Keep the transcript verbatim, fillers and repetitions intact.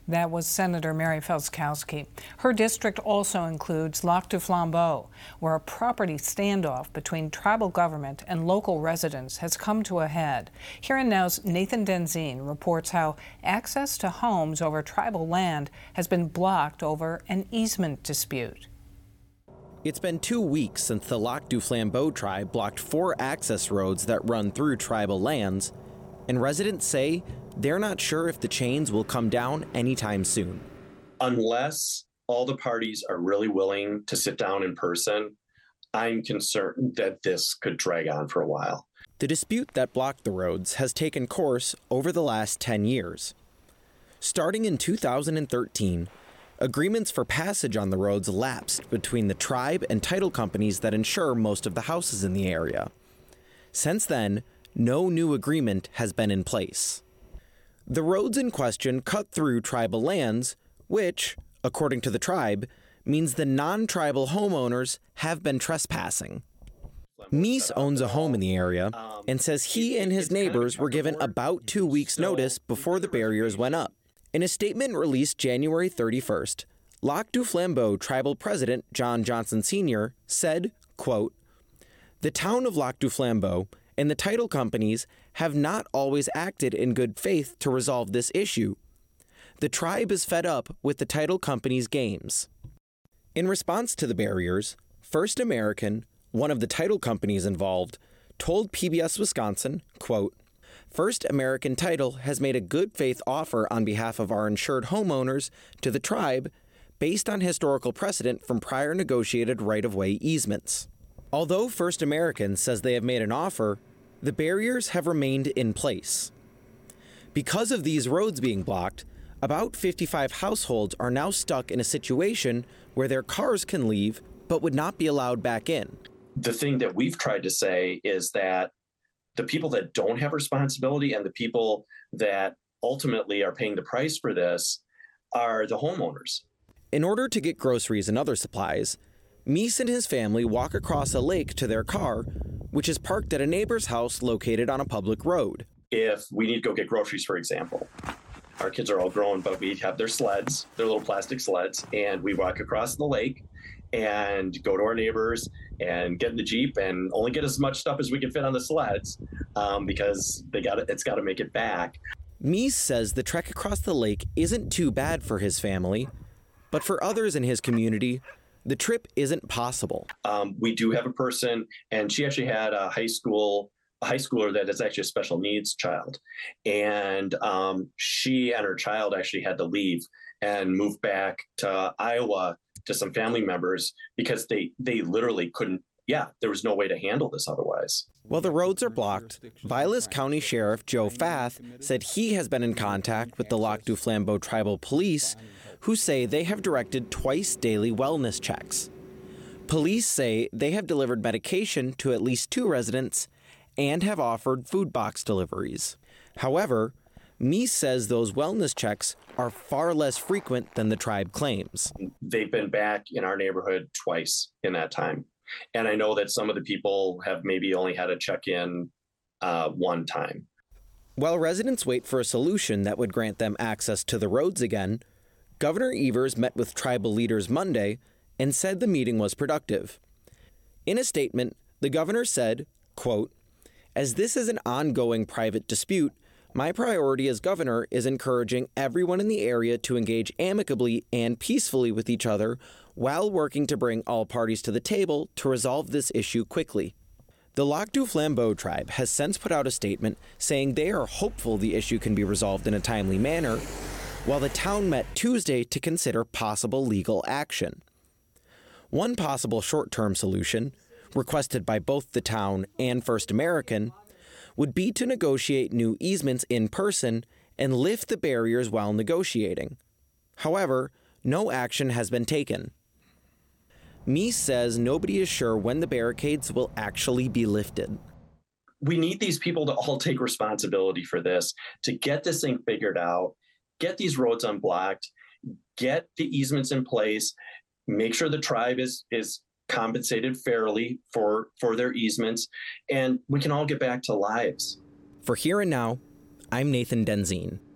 That was Senator Mary Felskowski. Her district also includes Lac du Flambeau, where a property standoff between tribal government and local residents has come to a head. Here and Now's Nathan Denzine reports how access to homes over tribal land has been blocked over an easement dispute. It's been two weeks since the Lac du Flambeau tribe blocked four access roads that run through tribal lands, and residents say they're not sure if the chains will come down anytime soon. Unless all the parties are really willing to sit down in person, I'm concerned that this could drag on for a while. The dispute that blocked the roads has taken course over the last ten years. Starting in two thousand thirteen, agreements for passage on the roads lapsed between the tribe and title companies that insure most of the houses in the area. Since then, no new agreement has been in place. The roads in question cut through tribal lands, which, according to the tribe, means the non-tribal homeowners have been trespassing. Meese owns a home in the area and says he and his neighbors were given about two weeks' notice before the barriers went up. In a statement released January thirty-first, Lac du Flambeau Tribal President John Johnson Senior said, quote, "The town of Lac du Flambeau and the title companies have not always acted in good faith to resolve this issue. The tribe is fed up with the title companies' games." In response to the barriers, First American, one of the title companies involved, told P B S Wisconsin, quote, "First American Title has made a good faith offer on behalf of our insured homeowners to the tribe based on historical precedent from prior negotiated right-of-way easements." Although First American says they have made an offer, the barriers have remained in place. Because of these roads being blocked, about fifty-five households are now stuck in a situation where their cars can leave but would not be allowed back in. The thing that we've tried to say is that the people that don't have responsibility and the people that ultimately are paying the price for this are the homeowners. In order to get groceries and other supplies, Meese and his family walk across a lake to their car, which is parked at a neighbor's house located on a public road. If we need to go get groceries, for example, our kids are all grown, but we have their sleds, their little plastic sleds, and we walk across the lake and go to our neighbors and get in the Jeep and only get as much stuff as we can fit on the sleds um, because they got it's got to make it back. Meese says the trek across the lake isn't too bad for his family, but for others in his community, the trip isn't possible. Um, we do have a person, and she actually had a high school, a high schooler that is actually a special needs child. And um, she and her child actually had to leave and move back to Iowa to some family members because they, they literally couldn't, yeah, there was no way to handle this otherwise. While the roads are blocked, Vilas County Sheriff Joe Fath said he has been in contact with the Lac du Flambeau Tribal Police, who say they have directed twice daily wellness checks. Police say they have delivered medication to at least two residents and have offered food box deliveries. However, Meese says those wellness checks are far less frequent than the tribe claims. They've been back in our neighborhood twice in that time. And I know that some of the people have maybe only had a check-in uh, one time. While residents wait for a solution that would grant them access to the roads again, Governor Evers met with tribal leaders Monday and said the meeting was productive. In a statement, the governor said, quote, "As this is an ongoing private dispute, my priority as governor is encouraging everyone in the area to engage amicably and peacefully with each other while working to bring all parties to the table to resolve this issue quickly." The Lac du Flambeau tribe has since put out a statement saying they are hopeful the issue can be resolved in a timely manner, while the town met Tuesday to consider possible legal action. One possible short-term solution, requested by both the town and First American, would be to negotiate new easements in person and lift the barriers while negotiating. However, no action has been taken. Meese says nobody is sure when the barricades will actually be lifted. We need these people to all take responsibility for this, to get this thing figured out, get these roads unblocked, get the easements in place, make sure the tribe is is compensated fairly for, for their easements, and we can all get back to lives. For Here and Now, I'm Nathan Denzine.